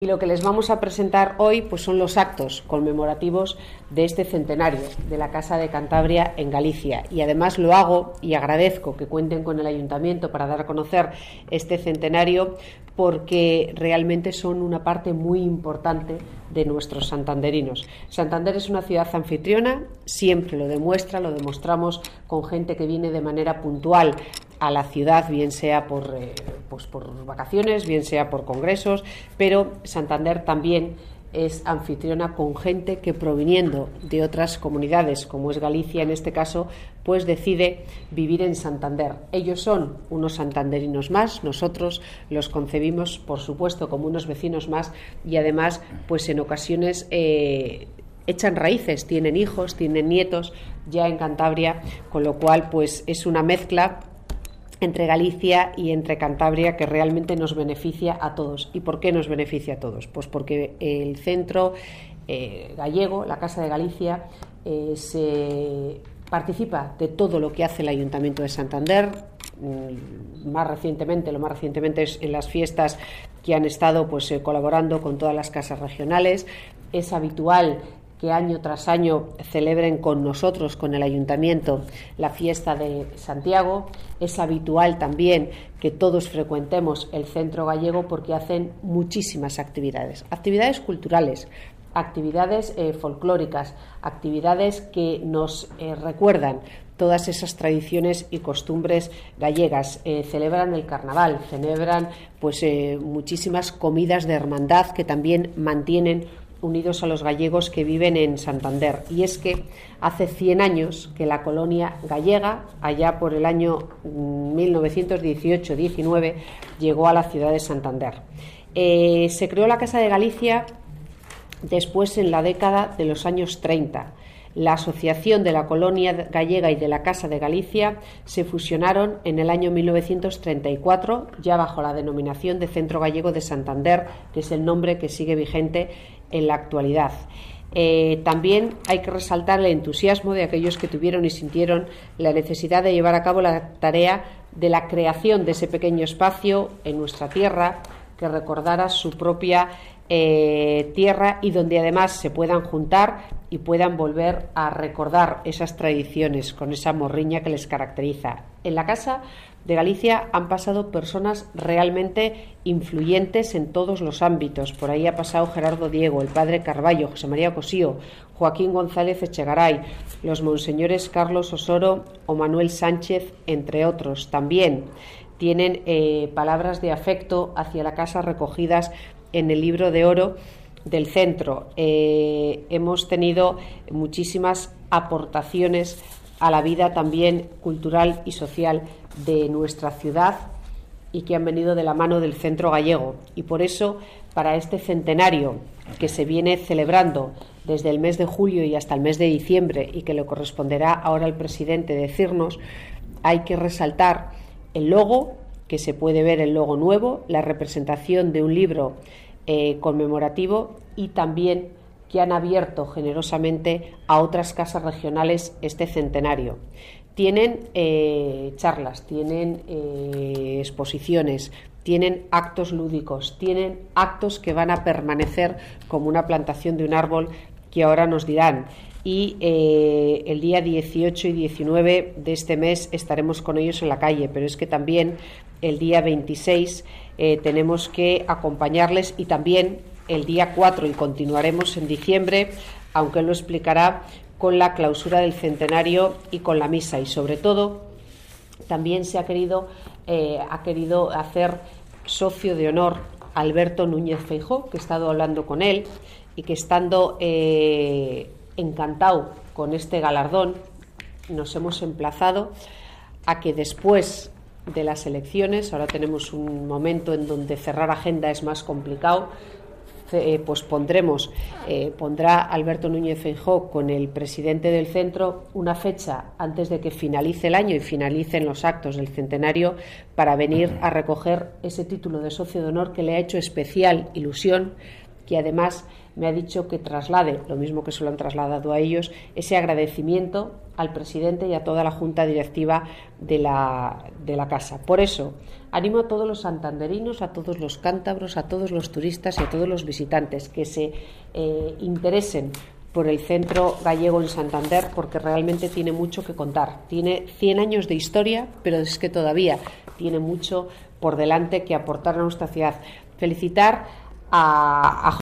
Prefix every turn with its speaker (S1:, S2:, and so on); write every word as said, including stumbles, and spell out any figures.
S1: Y lo que les vamos a presentar hoy pues son los actos conmemorativos de este centenario de la Casa de Cantabria en Galicia. Y además lo hago y agradezco que cuenten con el Ayuntamiento para dar a conocer este centenario, porque realmente son una parte muy importante de nuestros santanderinos. Santander es una ciudad anfitriona, siempre lo demuestra, lo demostramos con gente que viene de manera puntual a la ciudad, bien sea por, eh, pues por vacaciones, bien sea por congresos, pero Santander también es anfitriona con gente que, proviniendo de otras comunidades, como es Galicia en este caso, pues decide vivir en Santander. Ellos son unos santanderinos más, nosotros los concebimos, por supuesto, como unos vecinos más, y además, pues en ocasiones eh, echan raíces, tienen hijos, tienen nietos ya en Cantabria, con lo cual pues es una mezcla entre Galicia y entre Cantabria que realmente nos beneficia a todos. ¿Y por qué nos beneficia a todos? Pues porque el centro eh, gallego, la Casa de Galicia, eh, se participa de todo lo que hace el Ayuntamiento de Santander. Más recientemente, lo más recientemente es en las fiestas que han estado pues eh, colaborando con todas las casas regionales. Es habitual que año tras año celebren con nosotros, con el Ayuntamiento, la fiesta de Santiago. Es habitual también que todos frecuentemos el centro gallego porque hacen muchísimas actividades, actividades culturales, actividades eh, folclóricas, actividades que nos eh, recuerdan todas esas tradiciones y costumbres gallegas. Eh, celebran el carnaval, celebran pues eh, muchísimas comidas de hermandad que también mantienen unidos a los gallegos que viven en Santander. Y es que hace cien años que la colonia gallega, allá por el año mil novecientos dieciocho diecinueve, llegó a la ciudad de Santander. Eh, se creó la Casa de Galicia después, en la década de los años treinta. La asociación de la colonia gallega y de la Casa de Galicia se fusionaron en el año mil novecientos treinta y cuatro, ya bajo la denominación de Centro Gallego de Santander, que es el nombre que sigue vigente en la actualidad. Eh, también hay que resaltar el entusiasmo de aquellos que tuvieron y sintieron la necesidad de llevar a cabo la tarea de la creación de ese pequeño espacio en nuestra tierra que recordara su propia eh, tierra y donde además se puedan juntar y puedan volver a recordar esas tradiciones con esa morriña que les caracteriza. En la Casa de Galicia han pasado personas realmente influyentes en todos los ámbitos. Por ahí ha pasado Gerardo Diego, el padre Carballo, José María Cosío, Joaquín González Echegaray, los monseñores Carlos Osoro o Manuel Sánchez, entre otros. También tienen eh, palabras de afecto hacia la casa recogidas en el libro de oro del centro. Eh, hemos tenido muchísimas aportaciones a la vida también cultural y social de nuestra ciudad y que han venido de la mano del centro gallego. Y por eso, para este centenario que se viene celebrando desde el mes de julio y hasta el mes de diciembre, y que le corresponderá ahora al presidente decirnos, hay que resaltar el logo, que se puede ver el logo nuevo, la representación de un libro eh, conmemorativo, y también que han abierto generosamente a otras casas regionales este centenario. Tienen eh, charlas, tienen eh, exposiciones, tienen actos lúdicos, tienen actos que van a permanecer como una plantación de un árbol que ahora nos dirán. Y eh, el día dieciocho y diecinueve de este mes estaremos con ellos en la calle, pero es que también el día veintiséis eh, tenemos que acompañarles, y también el día cuatro, y continuaremos en diciembre, aunque él lo explicará, con la clausura del centenario y con la misa. Y sobre todo también se ha querido, eh, ha querido hacer socio de honor a Alberto Núñez Feijóo, que he estado hablando con él y que, estando eh, encantado con este galardón, nos hemos emplazado a que después de las elecciones, ahora tenemos un momento en donde cerrar agenda es más complicado, Eh, pues pondremos, eh, pondrá Alberto Núñez Feijóo con el presidente del centro una fecha antes de que finalice el año y finalicen los actos del centenario para venir a recoger ese título de socio de honor que le ha hecho especial ilusión, que además me ha dicho que traslade, lo mismo que se lo han trasladado a ellos, ese agradecimiento al presidente y a toda la junta directiva de la, de la casa. Por eso, animo a todos los santanderinos, a todos los cántabros, a todos los turistas y a todos los visitantes que se eh, interesen por el Centro Gallego en Santander, porque realmente tiene mucho que contar. Tiene cien años de historia, pero es que todavía tiene mucho por delante que aportar a nuestra ciudad. Felicitar a, a